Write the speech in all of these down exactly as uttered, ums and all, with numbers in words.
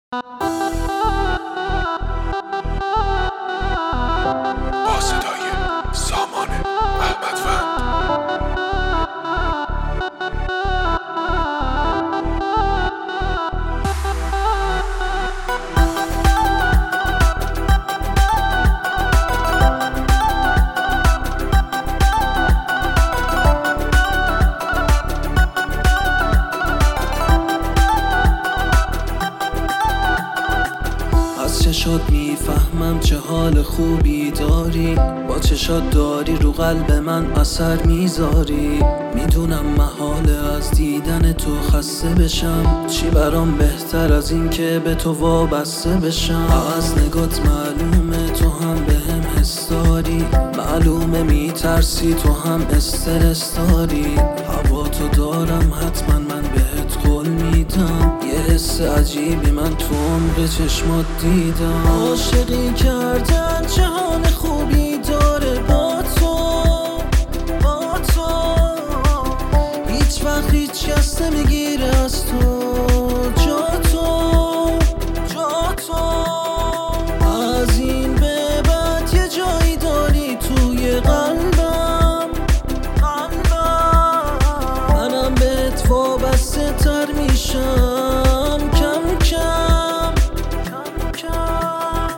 با صدای سامان احمدوند. از چشات میفهمم چه حال خوبی داری، با چشات داری رو قلب من اثر میذاری. میدونم محاله از دیدن تو خسته بشم، چی برام بهتر از این که به تو وابسته بشم. از نگات معلومه تو هم بهم حس داری، معلومه میترسی تو هم استرس داری. هوا تو دارم حتما من بهت قول میدم، یه حس عجیبی من تو عمق چشمات دیدم. عاشقی کردن جهان خوبی داره با تو، با تو هیچ وقت هیچ کس نمیگیره از تو، جا تو، جا تو. از این به بعد یه جایی داری توی قلبم، قلبم. منم بهت وابسته تر میشم کم کم، کم کم.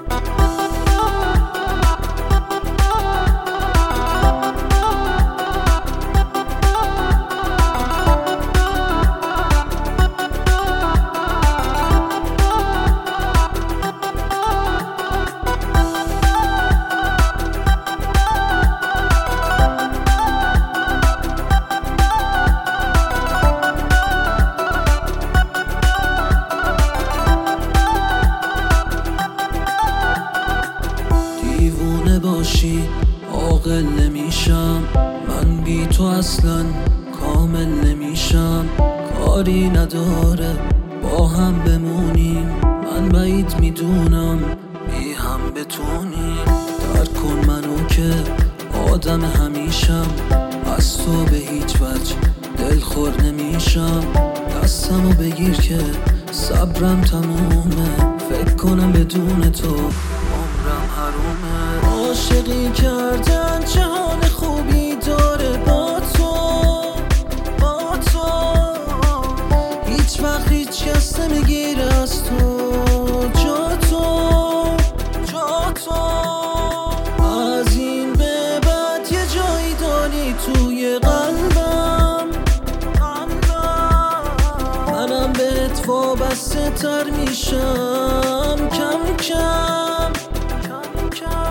دیوونه باشی عاقل نمیشم، من بی تو اصلا کامل نمیشم. کاری نداره با هم بمونیم، من بعید میدونم بی هم بتونیم. درک کن منو که آدم همیشم، از تو به هیچ وجه دلخور نمیشم. دستمو بگیر که صبرم تمومه، فکر کنم بدون تو عمرم حرومه. عاشقی کردن جهان خوبی داره با تو، با تو هیچ وقت هیچ کس نمیگیره از تو، جا تو، جا تو. از این به بعد یه جایی داری توی قلبم، قلبم. منم بهت وابسته تر میشم کم کم، کم کم.